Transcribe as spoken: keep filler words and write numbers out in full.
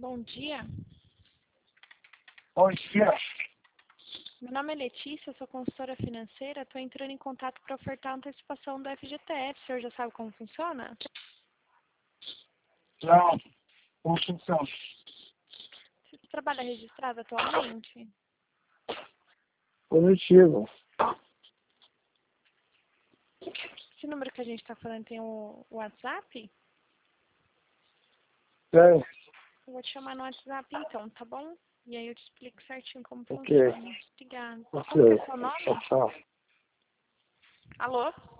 Bom dia. Bom dia. Meu nome é Letícia, sou consultora financeira. Estou entrando em contato para ofertar a antecipação do F G T S. O senhor já sabe como funciona? Não, como funciona? Você trabalha registrado atualmente? Positivo. Esse número que a gente está falando tem o WhatsApp? Tem. Eu vou te chamar no WhatsApp então, tá bom? E aí eu te explico certinho como Ok. funciona. Obrigada. Ok. Como que é seu nome? Tchau, tchau. Alô?